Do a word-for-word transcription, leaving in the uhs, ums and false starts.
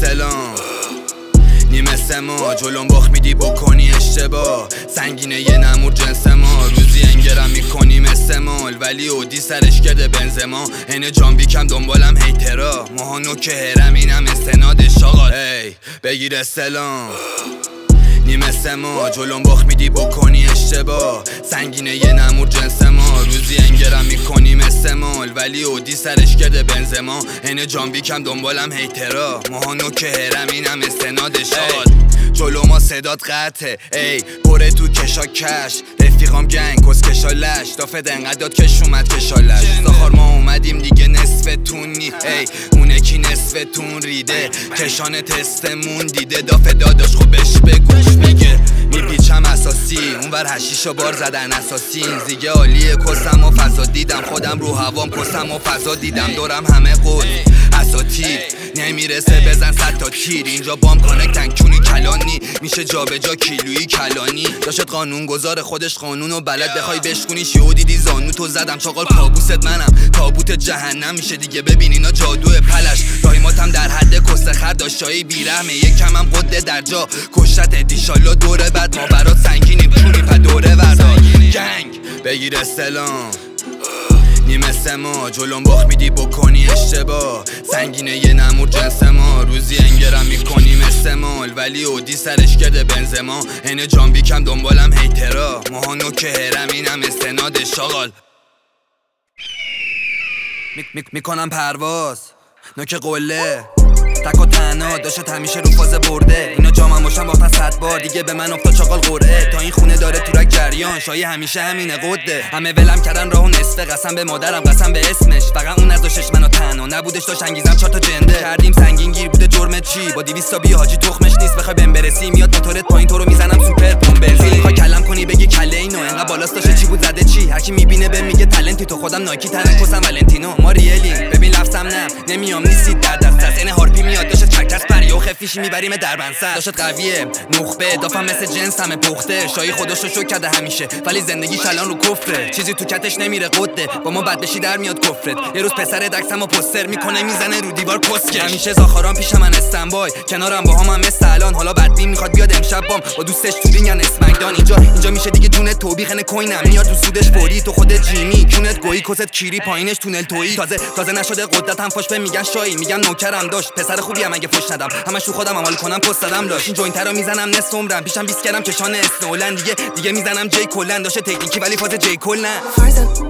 سلام نیمه سما جلوم باخ میدی بکنی اشتباه سنگینه یه نمور جنس ما روزی انگرم میکنی مثل مال ولی اودی سرش کرده بنزما اینه جان بیکم دنبالم هیترا ماهانو که هرم اینم استناد شاغل هی بگیر استلام نیمه سما جلوم باخ میدی بکنی اشتباه سنگینه یه نمور جنس ما روزی انگرم میکنی مثل مال ولی اودی سرش کرده بنزما اینه جان بیکم دنبالم هیترا ماهانو که هرم اینم استناد شاغل جلو ما صدات قطعه ای پره تو کشا کش رفیقام گنگ کس کشا لش دافت انقدر داد کش اومد کشالش زاخار ما اومدیم دیگه نصفتون نی ای اونه کی نصفتون ریده کشان تستمون دیده دافت داداش خب بش بگوش میگه میپیچم اساسی اونور هشیشو بار زدن اساسی این زیگه عالیه کسم و فضا دیدم خودم رو هوام کسم و فضا دیدم دورم همه قول اساتید نمیرسه بزن صد تا تیر اینجا بام کانکتن کونی کلانی میشه جا به جا کیلویی کلانی داشت قانون گذار خودش قانون و بلد بخوای بشکونی شیو دیدی زانو تو زدم چاقال کابوست منم تابوت جهنم میشه دیگه ببین اینا جادو پلش دایماتم در حد کسه خر داشتایی بیرحمه یکم هم قده در جا کشت دیشالا دوره بعد ما برات سنگینیم چونی پا دوره وردار گنگ بگیر استلام نیمه سما جلوم باخ میدی بکنی اشتباه سنگینه یه نمور جنس ما روزی انگرم میکنی مثل مال ولی اودی سرش کرده بنزما اینه جان بیکم دنبالم هیترا ماهانو که هرم اینم استناد شاغل می می میکنم پرواز نوک قله تک و تنها داشت همیشه رو فاز برده اینا جامم باشم باختن صد بار دیگه به من افتاد چاقال قرعه تا این خونه داره تورک جریان شایی همیشه همینه قده همه ولم کردن راهو نصفه قسم به مادرم قسم به اسمش فقط اون نذاشتش منو تنها نبودش داشت انگیزم چهار تا جنده کردیم سنگین گیر بوده جرمت چی با دویست تا بی حاجی تخمش نیست بخوای بهم برسی میاد موتورت پایین تو رو میزنم سوپر پمپ بنزین میخوای کلم کنی بگی کله اینو انقدر بالاست داشت چی بود زده چی هر کی میبینه به میگه تالنتی تو خودم نایکی ترن کسم ولنتینو ما ریلی ببین لفظم نه نمیام نیستی در دست است این هارپی میاد داشت چکتس پریو خفیشی میبریم در بنسر داشت قویه نخبه دافم مثل جنس همه پخته شایی خودش رو شو کرده همیشه ولی زندگیش الان رو کفره چیزی تو کتش نمیره قده با ما بد بشی در میاد کفرت یه روز پسر دکسمو پوستر میکنه میزنه رو دیوار کسکش همیشه زاخارام پیش من استنبای کنارم با هم, هم مثل الان حالا بدبین میخواد بیاد امشب بام با دوستش تو رینگن اسمکدان اینجا اینجا میشه دیگه جونت توبیخ نه کوینم میاد رو سودش فوری تو خودت جیمی جونت گویی کست کیری پایینش تونل تویی تازه تازه نشده قدرت هم فاش به میگن شایی میگم نوکرم داشت پسر خوبی ام اگه فوش ندم همش تو خودم عمل کنم پست دادم لاش این جوینت رو میزنم نصف عمرم پیشم بیست کردم چشان اسنولن دیگه دیگه میزنم جی کلن داشه تکنیکی ولی فاز جی کل نه